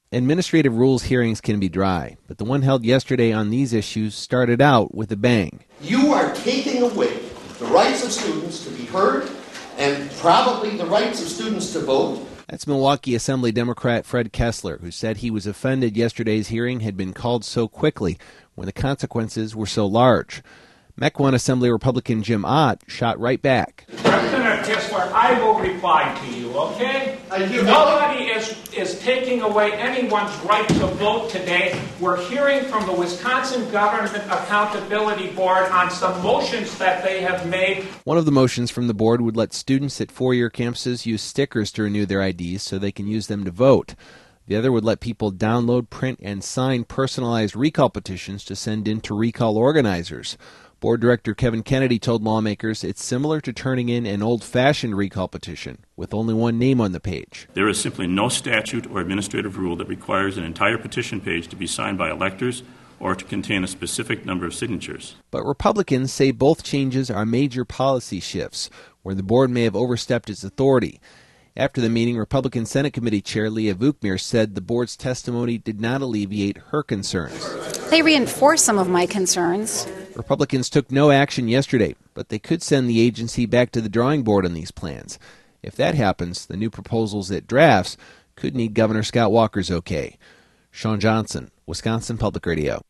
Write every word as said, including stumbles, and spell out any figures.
Administrative rules hearings can be dry, but the one held yesterday on these issues started out with a bang. You are taking away the rights of students to be heard and probably the rights of students to vote. That's Milwaukee Assembly Democrat Fred Kessler, who said he was offended yesterday's hearing had been called so quickly when the consequences were so large. Mequon Assembly Republican Jim Ott shot right back. Representative Kessler, I will reply to you, okay? Nobody is, is taking away anyone's right to vote today. We're hearing from the Wisconsin Government Accountability Board on some motions that they have made. One of the motions from the board would let students at four-year campuses use stickers to renew their I Ds so they can use them to vote. The other would let people download, print, and sign personalized recall petitions to send in to recall organizers. Board Director Kevin Kennedy told lawmakers it's similar to turning in an old-fashioned recall petition with only one name on the page. There is simply no statute or administrative rule that requires an entire petition page to be signed by electors or to contain a specific number of signatures. But Republicans say both changes are major policy shifts where the board may have overstepped its authority. After the meeting, Republican Senate Committee Chair Leah Vukmir said the board's testimony did not alleviate her concerns. They reinforce some of my concerns. Republicans took no action yesterday, but they could send the agency back to the drawing board on these plans. If that happens, the new proposals it drafts could need Governor Scott Walker's okay. Sean Johnson, Wisconsin Public Radio.